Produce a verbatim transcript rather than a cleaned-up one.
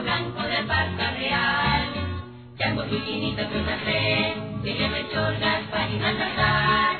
blanco del Barca Real. Chango, Chuchinito, Cruz Andrés, que lleve chorgas, páginas al